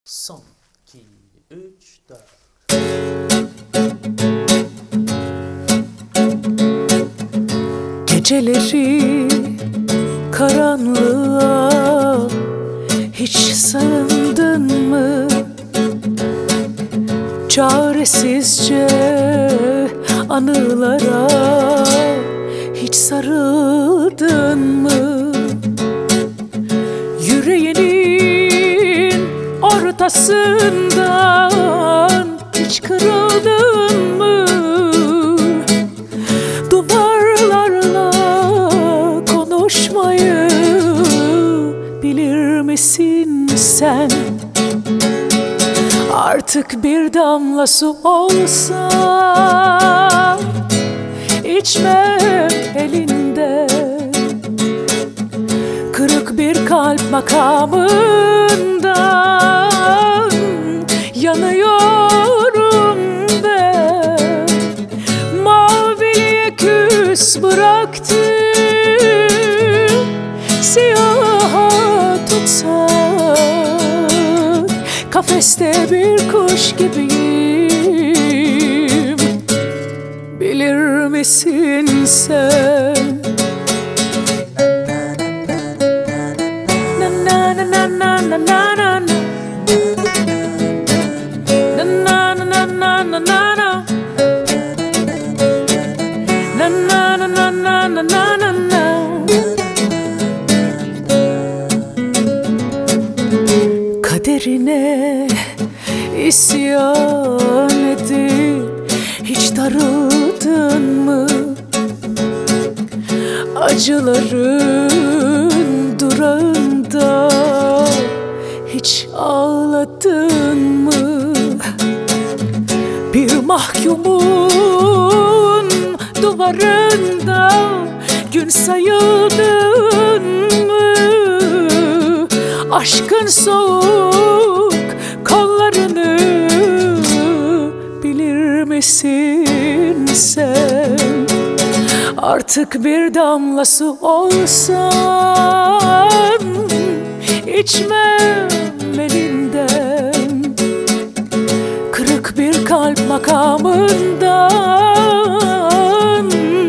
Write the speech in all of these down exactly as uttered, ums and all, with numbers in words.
Son, iki, üç, dört. Geceleri karanlığa hiç sığındın mı? Çaresizce anılara hiç sarıldın mı? Yüreğinin ortasından hiç kırıldın mı? Duvarlarla konuşmayı bilir misin sen? Artık bir damla su olsa içme elinde. Kırık bir kalp makamından yanıyorum ben. Maviliğe küs bıraktım, siyaha tutsak. Kafeste bir kuş gibiyim, bilir misin sen? Na na na na na na na na. Na na na na na na na na. Na na na na na na na na na. Kaderine isyan edip hiç darıldın mı? Acıların durağında hiç ağladın mı? Bir mahkumun duvarında gün sayıldın mı? Aşkın soğuk kollarını bilir misin sen? Artık bir damla su olsan içmem elinden. Kırık bir kalp makamından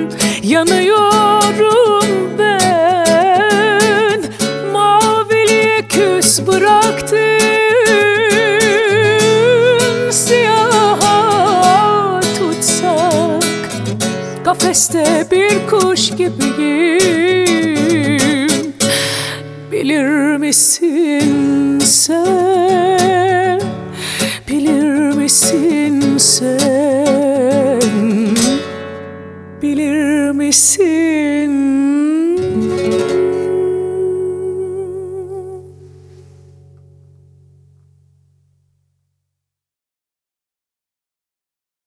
yanıyorum ben. Maviliğe küs bıraktım, siyaha tutsak. Kafeste bir kuş gibiyim, bilir misin sen? Bilir misin sen? Bilir misin?